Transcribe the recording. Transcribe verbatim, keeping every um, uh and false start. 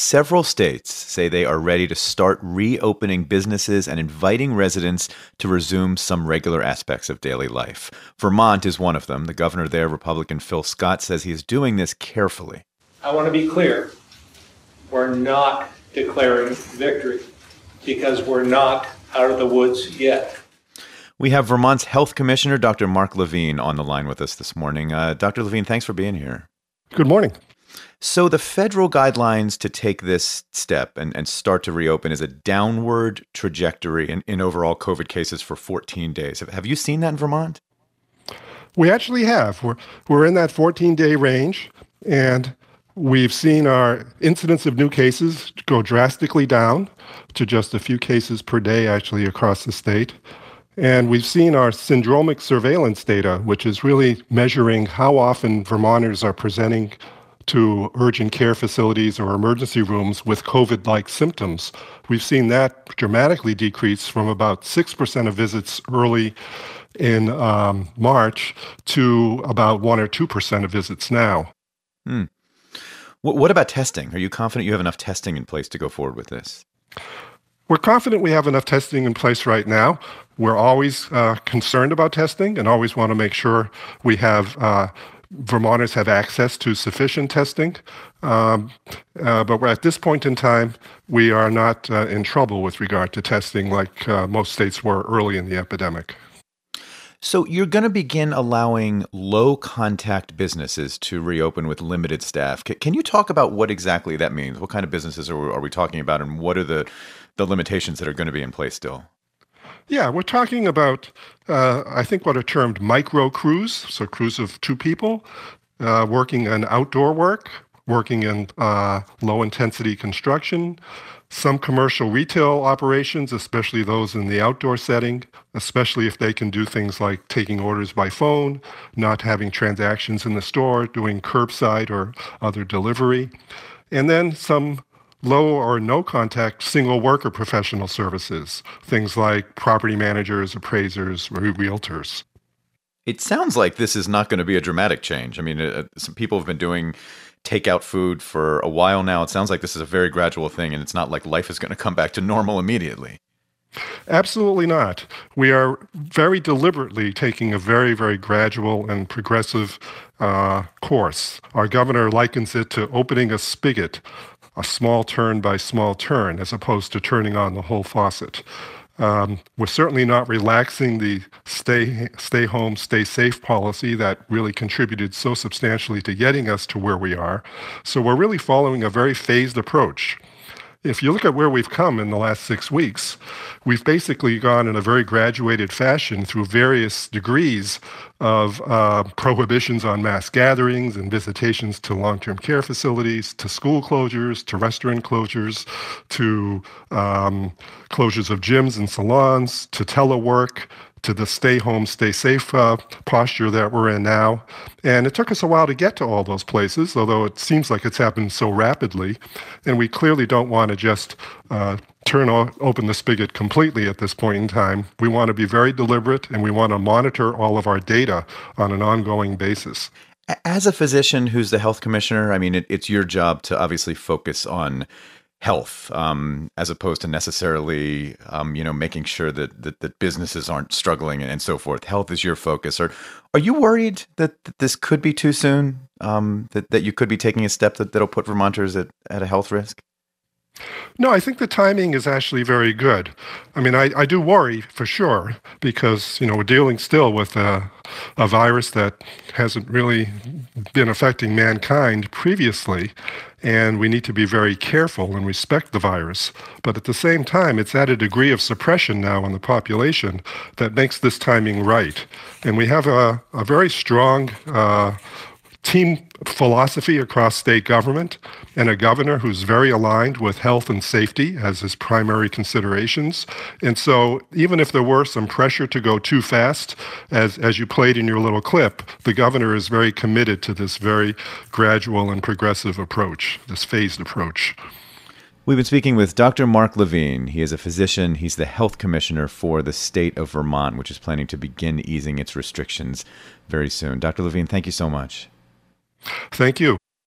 Several states say they are ready to start reopening businesses and inviting residents to resume some regular aspects of daily life. Vermont is one of them. The governor there, Republican Phil Scott, says he is doing this carefully. I want to be clear. We're not declaring victory because we're not out of the woods yet. We have Vermont's Health Commissioner, Doctor Mark Levine, on the line with us this morning. Uh, Doctor Levine, thanks for being here. Good morning. So the federal guidelines to take this step and, and start to reopen is a downward trajectory in, in overall COVID cases for fourteen days. Have, have you seen that in Vermont? We actually have. We're, we're in that fourteen-day range, and we've seen our incidence of new cases go drastically down to just a few cases per day, actually, across the state. And we've seen our syndromic surveillance data, which is really measuring how often Vermonters are presenting to urgent care facilities or emergency rooms with COVID-like symptoms. We've seen that dramatically decrease from about six percent of visits early in um, March to about one or two percent of visits now. Hmm. What about testing? Are you confident you have enough testing in place to go forward with this? We're confident we have enough testing in place right now. We're always uh, concerned about testing and always want to make sure we have uh, Vermonters have access to sufficient testing. Um, uh, but we're at this point in time, we are not uh, in trouble with regard to testing like uh, most states were early in the epidemic. So you're going to begin allowing low-contact businesses to reopen with limited staff. C- can you talk about what exactly that means? What kind of businesses are we, are we talking about, and what are the, the limitations that are going to be in place still? Yeah, we're talking about, uh, I think, what are termed micro crews, so crews of two people, uh, working in outdoor work, working in uh, low-intensity construction, some commercial retail operations, especially those in the outdoor setting, especially if they can do things like taking orders by phone, not having transactions in the store, doing curbside or other delivery, and then some low or no contact single worker professional services, things like property managers, appraisers, or realtors. It sounds like this is not going to be a dramatic change. I mean, uh, some people have been doing takeout food for a while now. It sounds like this is a very gradual thing, and it's not like life is going to come back to normal immediately. Absolutely not. We are very deliberately taking a very, very gradual and progressive uh, course. Our governor likens it to opening a spigot, a small turn by small turn, as opposed to turning on the whole faucet. Um, we're certainly not relaxing the stay stay home, stay safe policy that really contributed so substantially to getting us to where we are. So we're really following a very phased approach. If you look at where we've come in the last six weeks, we've basically gone in a very graduated fashion through various degrees of uh, prohibitions on mass gatherings and visitations to long-term care facilities, to school closures, to restaurant closures, to um, closures of gyms and salons, to telework, to the stay home, stay safe uh, posture that we're in now. And it took us a while to get to all those places, although it seems like it's happened so rapidly. And we clearly don't want to just uh, turn o- open the spigot completely at this point in time. We want to be very deliberate, and we want to monitor all of our data on an ongoing basis. As a physician who's the health commissioner, I mean, it, it's your job to obviously focus on health, um, as opposed to necessarily, um, you know, making sure that, that that businesses aren't struggling and, and so forth. Health is your focus. Are are you worried that, that this could be too soon? Um, that that you could be taking a step that that'll put Vermonters at, at a health risk? No, I think the timing is actually very good. I mean, I, I do worry for sure because, you know, we're dealing still with a, a virus that hasn't really been affecting mankind previously, and we need to be very careful and respect the virus. But at the same time, it's at a degree of suppression now in the population that makes this timing right. And we have a, a very strong uh, team philosophy across state government and a governor who's very aligned with health and safety as his primary considerations. And so even if there were some pressure to go too fast, as, as you played in your little clip, the governor is very committed to this very gradual and progressive approach, this phased approach. We've been speaking with Doctor Mark Levine. He is a physician. He's the health commissioner for the state of Vermont, which is planning to begin easing its restrictions very soon. Doctor Levine, thank you so much. Thank you.